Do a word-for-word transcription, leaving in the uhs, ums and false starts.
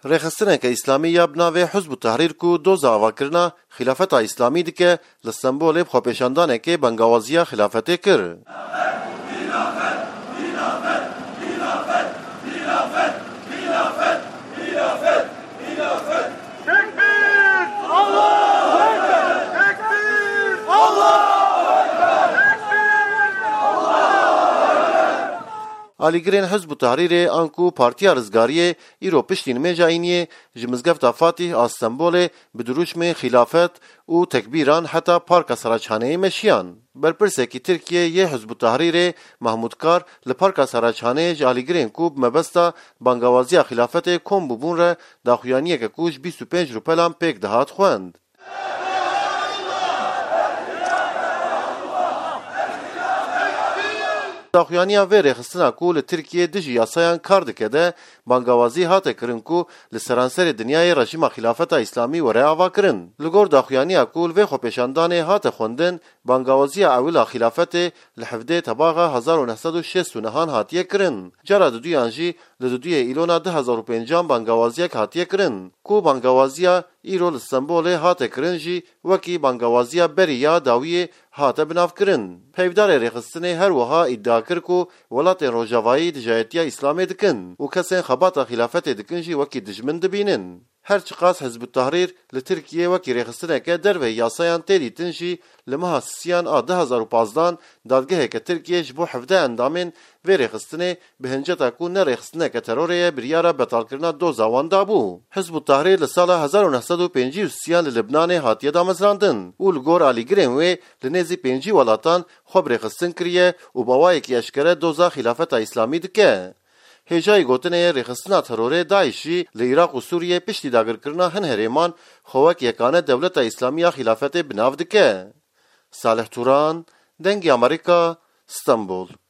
رخصتنه که اسلامی یا بناوه حزب التحریر کو دو زاوا کرنا خلافت اسلامی دکه لسمبول بخوپیشاندانه که بنگاوازیا خلافته کر. آلیگرین حزب التحریر آنکو پارتیا رزگاریه ایرو پشتین میجاینیه جمزگفت فاتح استنبول بدروش میں خلافت و تکبیران حتی پارک سراچانه مشیان. برپرسه کی ترکیه یه حزب التحریر محمود کار لپارک سراچانه جالیگرین کوب مبستا بانگوازی خلافت کم ببون را داخویانیه که کوش بیست و پنج روپلان پیک دهات خوند. داخویانیا وی رخصتنا کو لترکیه دجی یاسایان کار دکه ده بانگوازی هاته کرن کو لسرانسر دنیای رژیم خلافت اسلامی و رعاوا کرن. لگور داخویانیا کو وی خو پیشاندانه هاته خوندن بانگوازی اولا خلافت لحفده تباغه هزار و نهصد و شصت و نهان هاتیه کرن. جرا دودوی انجی لدودوی ایلونا ده هزار و پنجان بانگوازی که هاتیه کرن. کو بانگوازی ایرو لسنبول هاته کرن جی وکی بانگوازی بریا داوی هاته بناف کرن. پیودار رخصتنه هر وها ادعا کر کو ولات روجاوایی دجایتیا اسلامی دکن و کسین خباتا خلافت دکن جی وکی دجمن دبینن. هر چقاس حزب التحریر لترکیه وکی رخصتنه که در و یاسایان تیدی تنجی لمها سیان آ ده هزار و پازدان دادگه که ترکیه جبو حفده اندامین و رخصتنه به هنجتا کو نه رخصتنه که تروریه بریارا بطال کرنا دو زوان دابو. حزب التحریر لسال هزار و نهصد و پنجی و سیان لبنان هاتیه دامزراندن و لگور آلیگرین و لنزی پنجی ولاتان خوب رخصتن کریه و باوای که اشکره دوزا خلافت اسلامی دکه. هجای گوتنه رخصتنا تروره داعشی لعراق و سوریه پشتی داگر کرنا هن هریمان خوک یکانه دولت اسلامی خلافت بناو دکه. صالح توران، دنگ امریکا، استانبول.